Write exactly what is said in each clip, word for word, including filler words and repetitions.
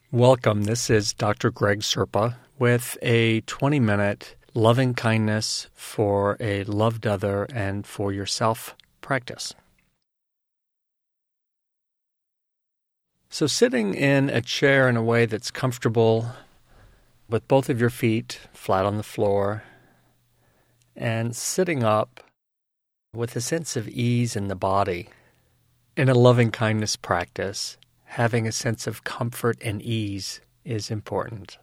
Welcome. This is Doctor Greg Serpa with a twenty-minute loving kindness for a loved other and for yourself practice. So sitting in a chair in a way that's comfortable with both of your feet flat on the floor and sitting up with a sense of ease in the body. In a loving kindness practice, having a sense of comfort and ease is important.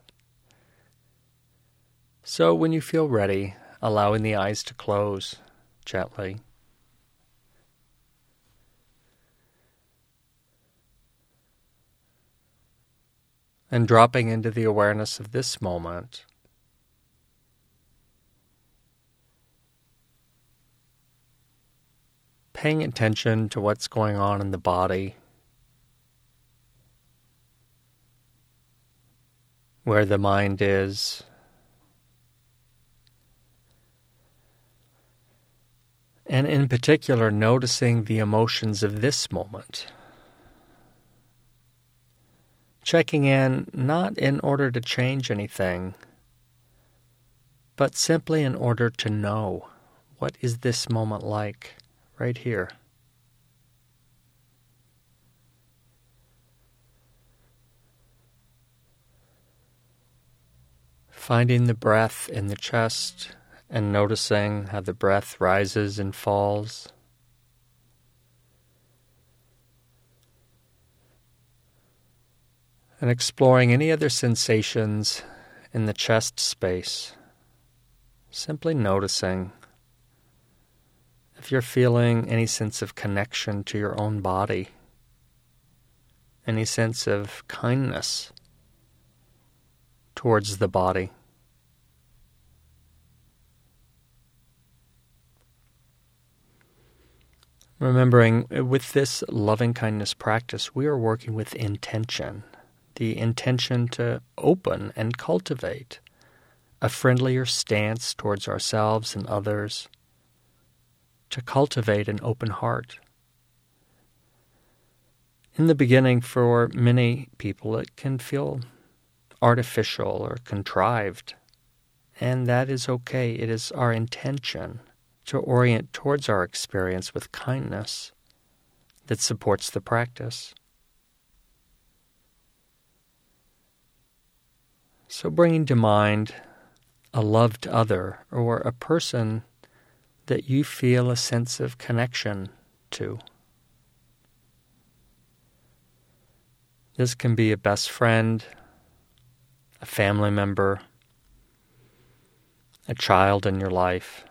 So when you feel ready, allowing the eyes to close gently. And dropping into the awareness of this moment. Paying attention to what's going on in the body, where the mind is, and in particular noticing the emotions of this moment. Checking in not in order to change anything, but simply in order to know, what is this moment like right here? Finding the breath in the chest and noticing how the breath rises and falls. And exploring any other sensations in the chest space. Simply noticing if you're feeling any sense of connection to your own body, any sense of kindness towards the body. Remembering, with this loving kindness practice, we are working with intention. The intention to open and cultivate a friendlier stance towards ourselves and others, to cultivate an open heart. In the beginning, for many people, it can feel artificial or contrived, and that is okay. It is our intention to orient towards our experience with kindness that supports the practice. So bringing to mind a loved other or a person that you feel a sense of connection to. This can be a best friend, a family member, a child in your life,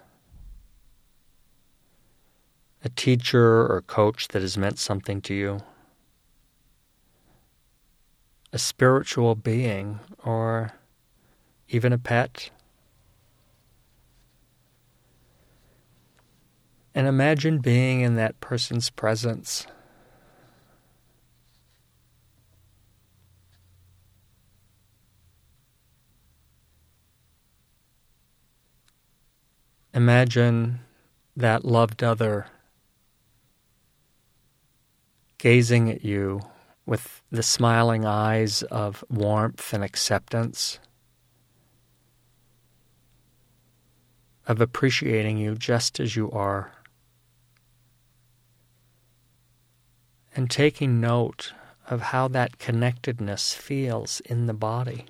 a teacher or coach that has meant something to you, a spiritual being, or even a pet. And imagine being in that person's presence. Imagine that loved other gazing at you with the smiling eyes of warmth and acceptance, of appreciating you just as you are, and taking note of how that connectedness feels in the body.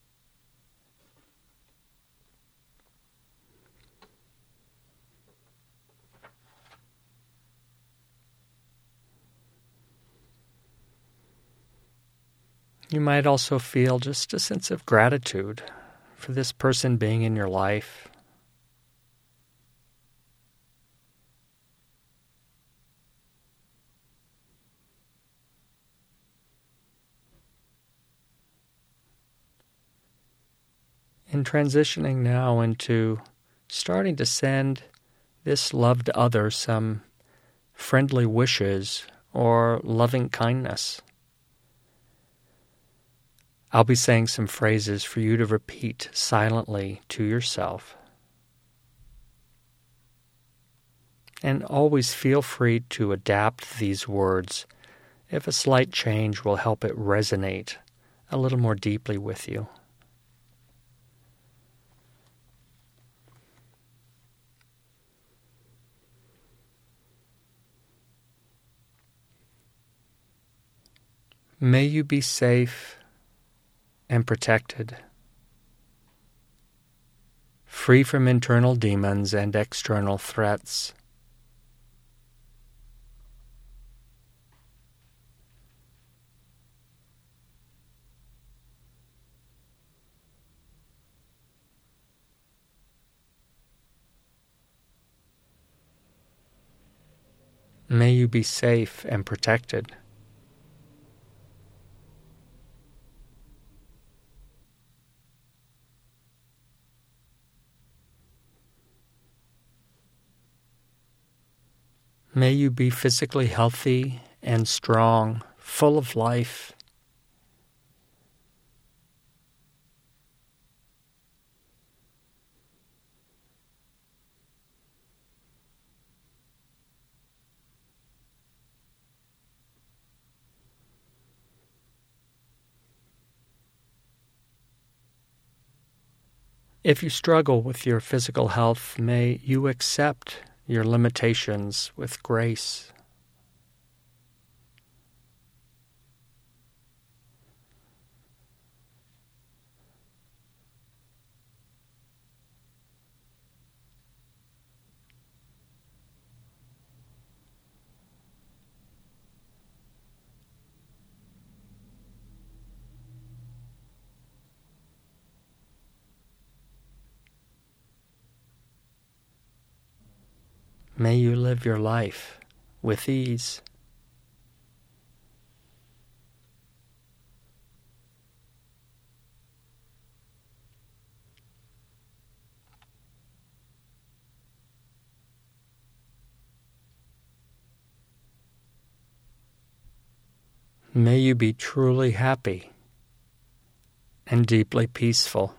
You might also feel just a sense of gratitude for this person being in your life. And transitioning now into starting to send this loved other some friendly wishes or loving kindness. I'll be saying some phrases for you to repeat silently to yourself. And always feel free to adapt these words if a slight change will help it resonate a little more deeply with you. May you be safe and protected, free from internal demons and external threats. May you be safe and protected. May you be physically healthy and strong, full of life. If you struggle with your physical health, may you accept your limitations with grace. May you live your life with ease. May you be truly happy and deeply peaceful.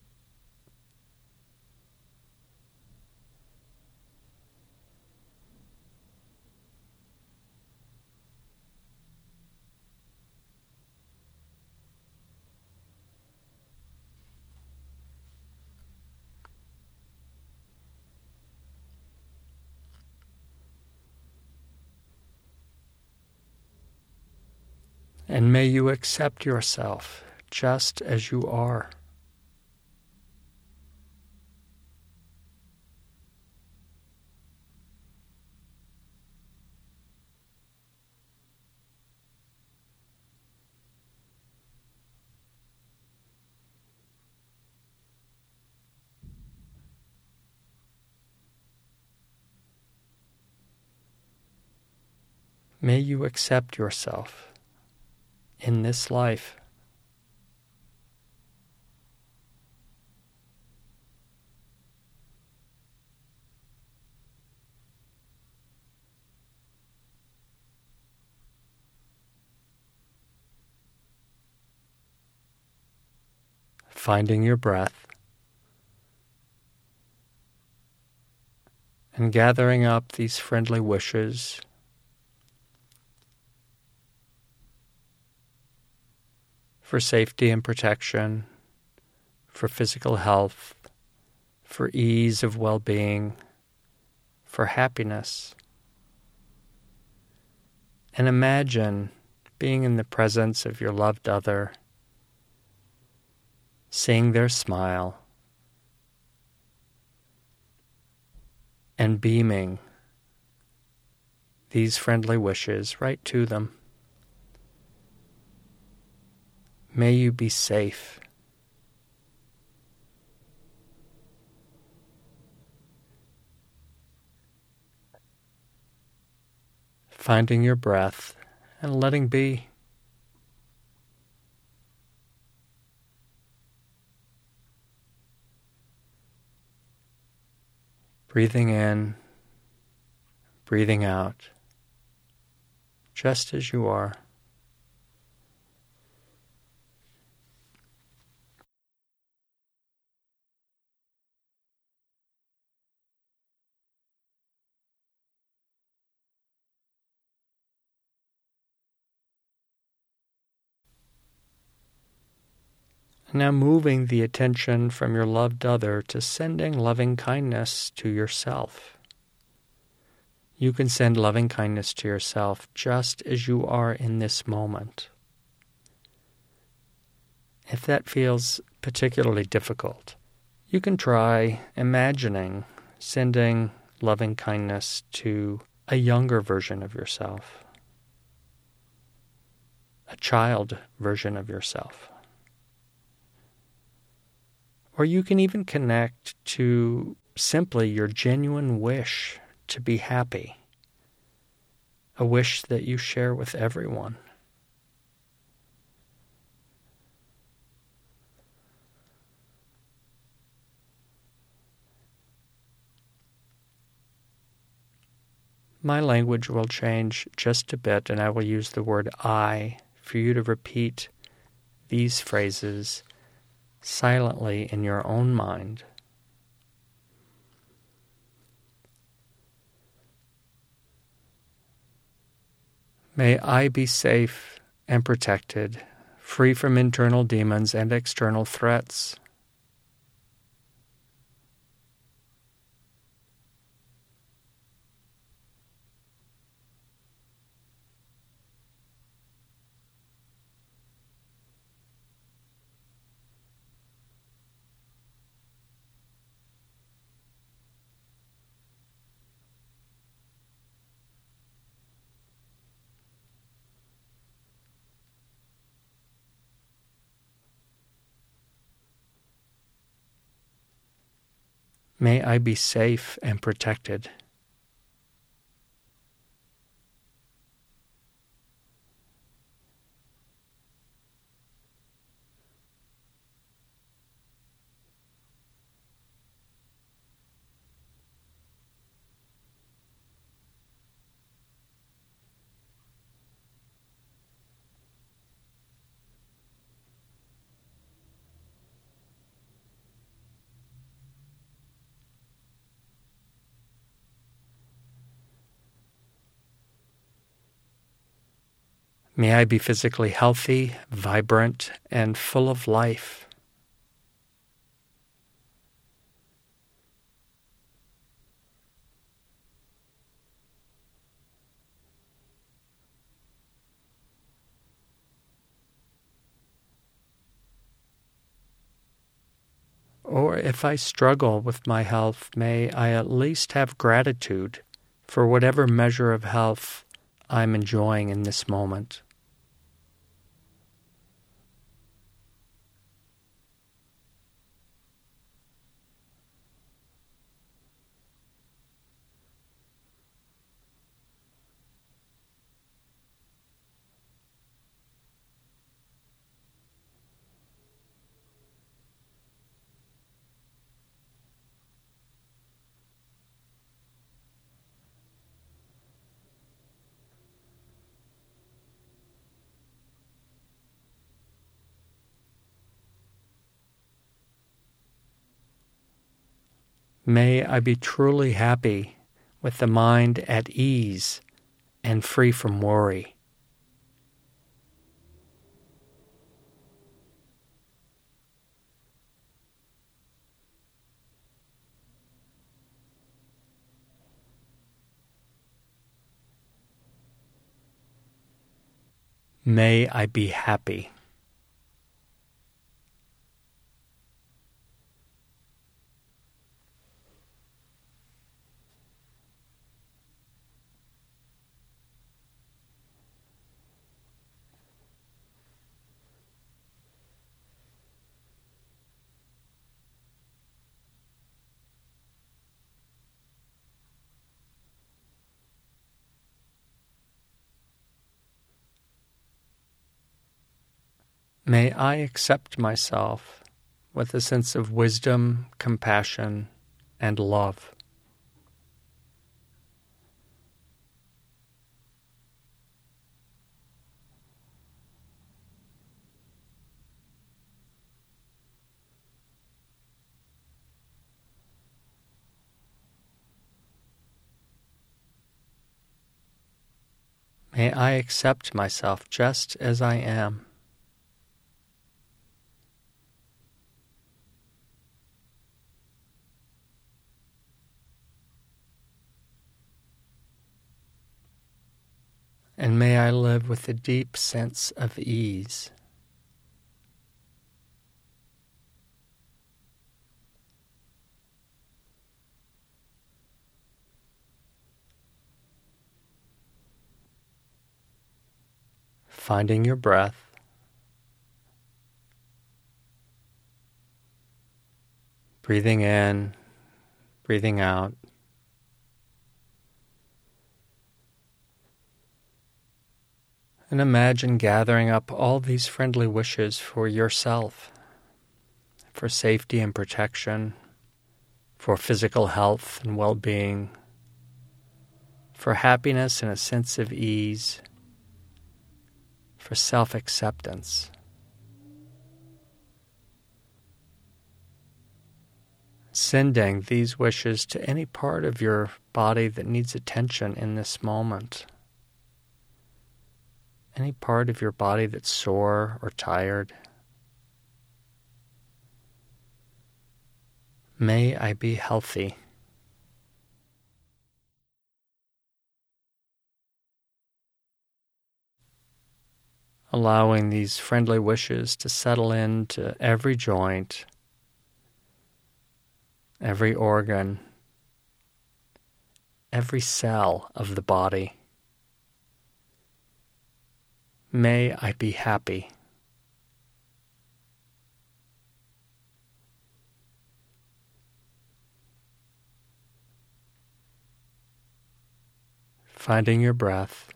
And may you accept yourself just as you are. May you accept yourself in this life. Finding your breath and gathering up these friendly wishes for safety and protection, for physical health, for ease of well-being, for happiness. And imagine being in the presence of your loved other, seeing their smile, and beaming these friendly wishes right to them. May you be safe. Finding your breath and letting be. Breathing in, breathing out, just as you are. Now moving the attention from your loved other to sending loving kindness to yourself. You can send loving kindness to yourself just as you are in this moment. If that feels particularly difficult, you can try imagining sending loving kindness to a younger version of yourself, a child version of yourself. Or you can even connect to simply your genuine wish to be happy, a wish that you share with everyone. My language will change just a bit, and I will use the word I for you to repeat these phrases silently in your own mind. May I be safe and protected, free from internal demons and external threats. May I be safe and protected. May I be physically healthy, vibrant, and full of life. Or if I struggle with my health, may I at least have gratitude for whatever measure of health I'm enjoying in this moment. May I be truly happy with the mind at ease and free from worry. May I be happy. May I accept myself with a sense of wisdom, compassion, and love. May I accept myself just as I am. And may I live with a deep sense of ease. Finding your breath. Breathing in, breathing out. And imagine gathering up all these friendly wishes for yourself, for safety and protection, for physical health and well-being, for happiness and a sense of ease, for self-acceptance. Sending these wishes to any part of your body that needs attention in this moment. Any part of your body that's sore or tired. May I be healthy. Allowing these friendly wishes to settle into every joint, every organ, every cell of the body. May I be happy. Finding your breath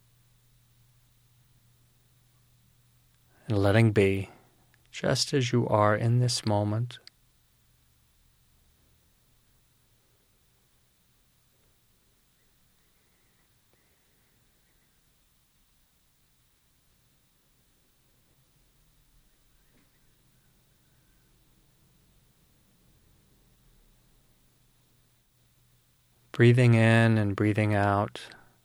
and letting be just as you are in this moment. Breathing in and breathing out,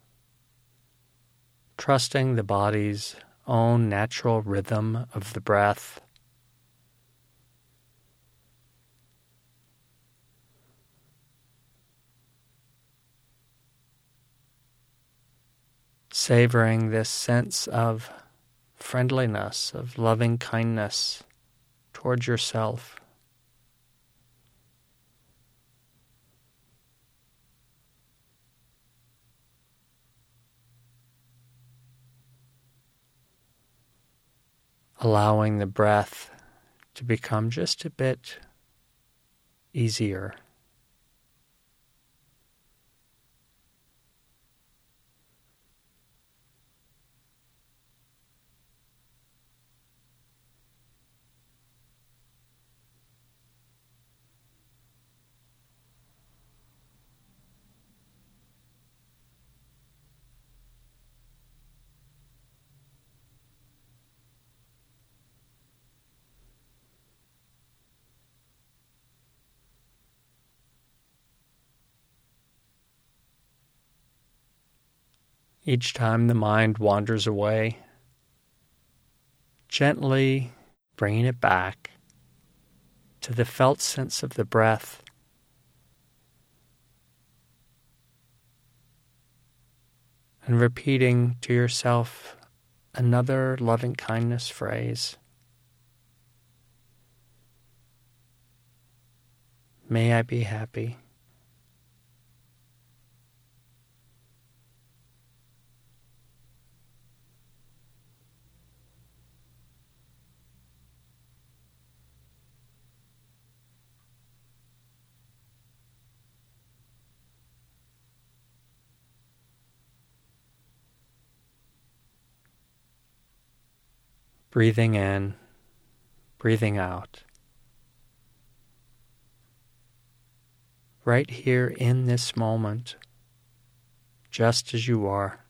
trusting the body's own natural rhythm of the breath. Savoring this sense of friendliness, of loving kindness towards yourself. Allowing the breath to become just a bit easier. Each time the mind wanders away, gently bringing it back to the felt sense of the breath, and repeating to yourself another loving kindness phrase. May I be happy. Breathing in, breathing out. Right here in this moment, just as you are.